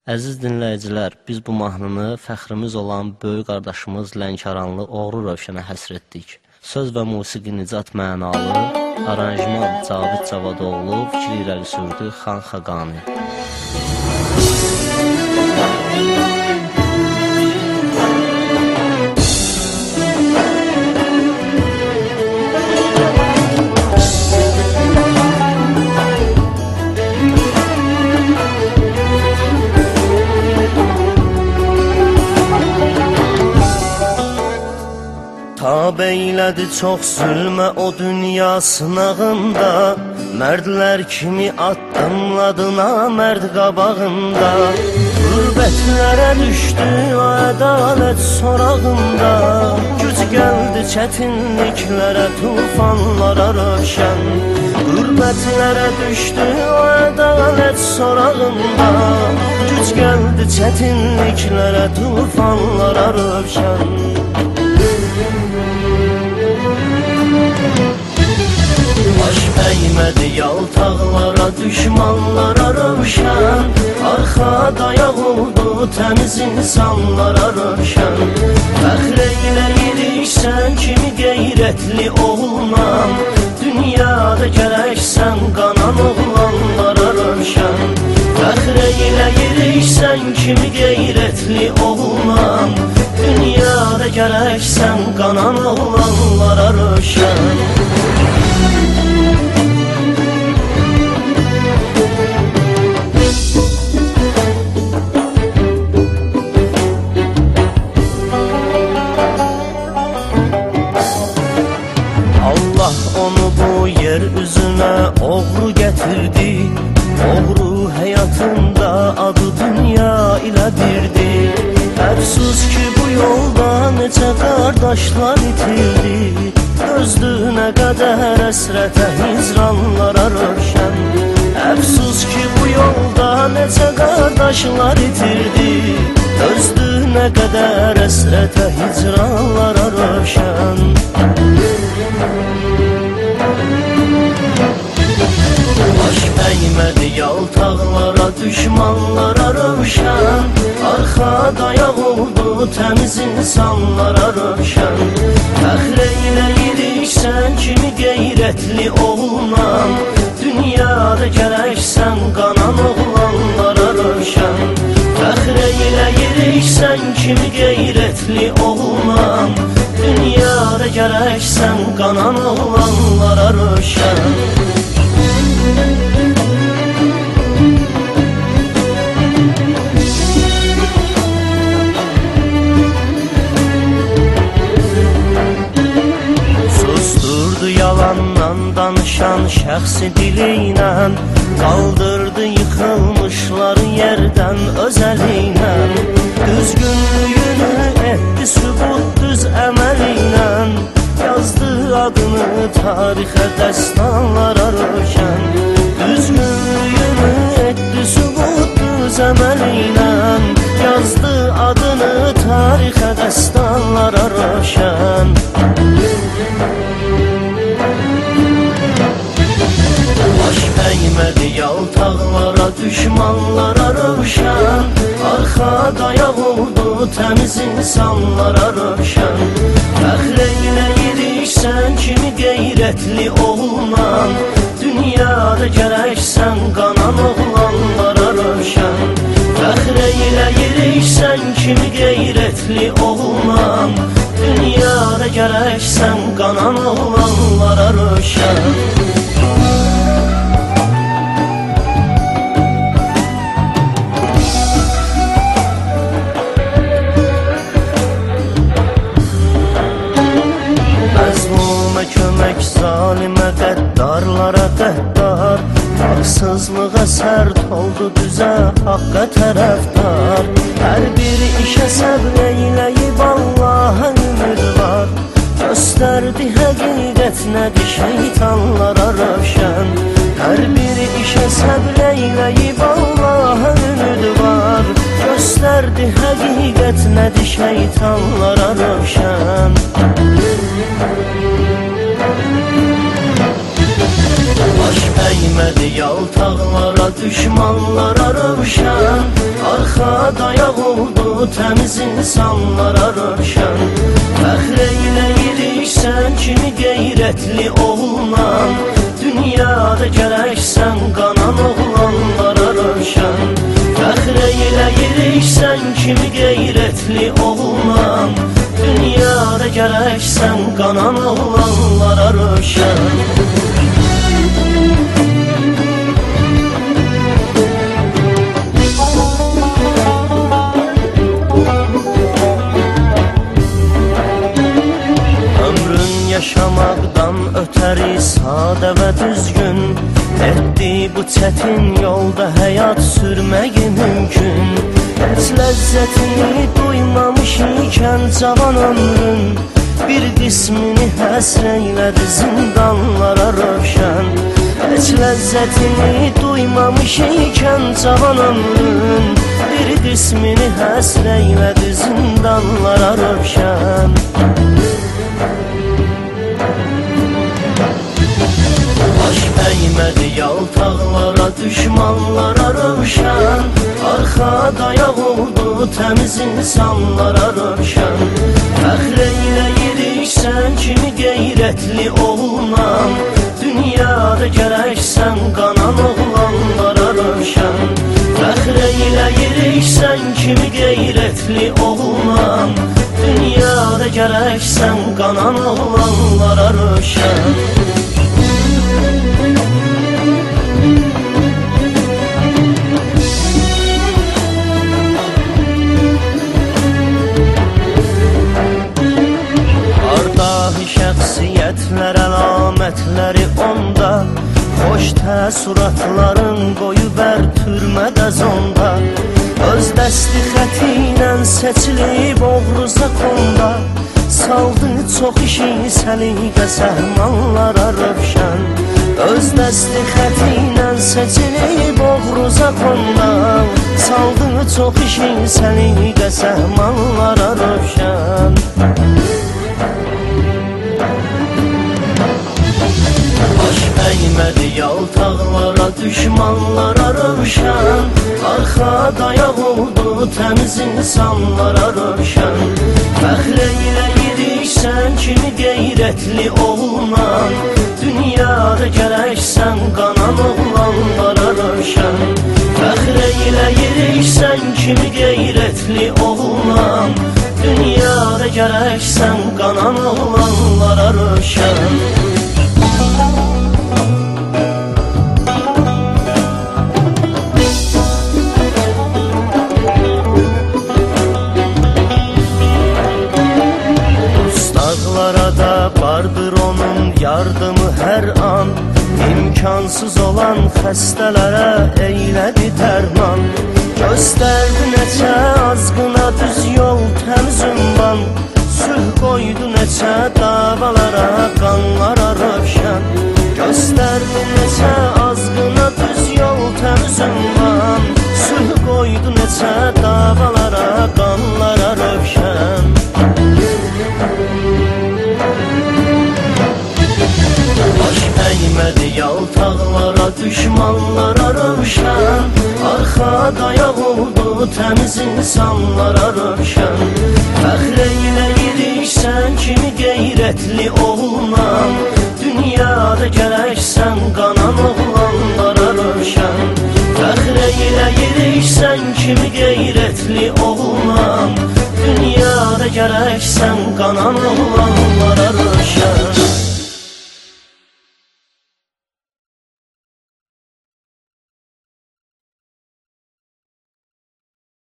Əziz dinləyicilər, biz bu mahnını fəxrimiz olan böyük qardaşımız Lənkəranlı Oğru Rövşənə həsr etdik. Söz və musiqi Nicat Mənalı, aranjman Cavid Cavadoğlu, fikir irəli sürdü Xan Xaqani. Tab eylədi çox zülmə o dünya sınağında, mərdlər kimi addımladı namərd qabağında. Qürbətlərə düşdü o ədalət sorağında, güc gəldi çətinliklərə, tufanlara rövşən. Qürbətlərə düşdü o ədalət sorağında, güc gəldi çətinliklərə, tufanlara rövşən. Baş əymədi yaltaqlara, düşmanlara rövşən, arxa dayaq oldu təmiz insanlara rövşən. Fəxr eyləyirik sən kimi qeyrətli oğlan, dünyada gərək sən qanan oğlanlara rövşən. Fəxr eyləyirik sən kimi qeyrətli oğlan, dünyada gərək sən qanan oğlanlara rövşən. Allah onu bu yer üzünə oğru gətirdi, oğru həyatında adı dünya ilə birdi. Əfsus ki bu yolda necə qardaşlar itirdi, dözdü nə qədər əsrətə hicranlara rövşən. Əfsus ki bu yolda necə qardaşlar itirdi, dözdü nə qədər əsrətə hicranlara rövşən. Baş əymədi yaltaqlara, düşmanlara rövşən, arxa dayaq oldu təmiz insanlara rövşən. Fəxr eyləyirik sən kimi qeyrətli oğlan, dünyada gərək sən qanan oğlanlara rövşən. Fəxr eyləyirik sən kimi qeyrətli oğlan, dünyada gərək sən qanan oğlanlara rövşən. Susturdu yalandan danışan şəxsi diliylə, qaldırdı yıxılmışları yerdən özəliylə. Düzgünlüyünü etdi sübut düz əməliylə, yazdı adını tarixə dəstanlara rövşən. Düzgünlüyünü etdi sübut düz əməliylə, yazdı adını tarixə dəstanlara rövşən. Baş əymədi yaltaqlara, düşmanlara rövşən, arxa dayaq oldu təmiz insanlara rövşən. Fəxr eyləyirik sən kimi qeyrətli oğlan, dünyada gərək sən qanan oğlanlara rövşən. Fəxr eyləyirik sən kimi qeyrətli oğlan, dünyada gərək sən qanan oğlanlara rövşən. Kömək zalimə, qəddarlara qəddar, haqsızlığa sərt oldu düzə haqqa tərəfdar. Hər bir işə səbr eyləyib Allaha ümid var, göstərdi həqiqət nədir şeytanlara rövşən. Hər bir işə səbr eyləyib Allaha ümid var, göstərdi həqiqət nədir şeytanlara rövşən. Baş əymədi yaltaqlara, düşmanlara rövşən, arxa təmiz insanlara rövşən. Fəxr eyləyirik sən kimi qeyrətli oğlan, dünyada gərək sən qanan oğlanlara rövşən. Fəxr eyləyirik sən kimi qeyrətli oğlan, dünyada gərək sən qanan oğlanlara rövşən. Yaşamaqdan ötəri sadə və düzgün, etdi bu çətin yolda həyat sürməyi mümkün. Heç ləzzətini duymamış ikən cavan ömrün, bir qismini həsr eylədi zindanlara rövşən. Heç ləzzətini duymamış ikən cavan ömrün, bir qismini həsr eylədi zindanlara rövşən. Əymədi yaltaqlara, düşmanlara rövşən, arxa dayaq oldu təmiz insanlara rövşən. Fəxr eyləyirik sən kimi qeyrətli oğlan, dünyada gərək sən qanan oğlanlara rövşən. Fəxr eyləyirik sən kimi qeyrətli oğlan, dünyada gərək sən qanan oğlanlara rövşən. Şəxsiyyətlər, əlamətləri onda, xoş təəssüratların qoyub ər türmədə zonda. Öz dəsti xəti ilə seçilib oğruza konda, saldı çox işi səliqə səhmanlara rövşən. Öz dəsti xəti ilə seçilib oğruza konda, saldı çox işi səliqə səhmanlara rövşən. Əymədi yaltaqlara, düşmanlara rövşən, arxa dayaq oldu təmiz insanlara rövşən. Fəxr eyləyirik sən kimi qeyrətli oğlan, dünyada gərək sən qanan oğlanlara rövşən. Fəxr eyləyirik sən kimi qeyrətli oğlan, dünyada gərək sən qanan oğlanlara rövşən. Vardır onun yardımı hər an, imkansız olan xəstələrə eylədi dərman. Göstərdi neçə azğına düz yol təmiz ünvan, sülh qoydu neçə davalara, qanlara rövşən. Göstərdi neçə azğına düz yol təmiz ünvan, sülh qoydu neçə davalara, qanlara rövşən. Əymədi yaltaqlara, düşmanlara rövşən, arxa dayaq oldu təmiz insanlara rövşən. Fəxr eyləyirik sən kimi qeyrətli oğlan, dünyada gərək sən qanan oğlanlara rövşən. Fəxr eyləyirik sən kimi qeyrətli oğlan, dünyada gərək sən qanan oğlanlara rövşən.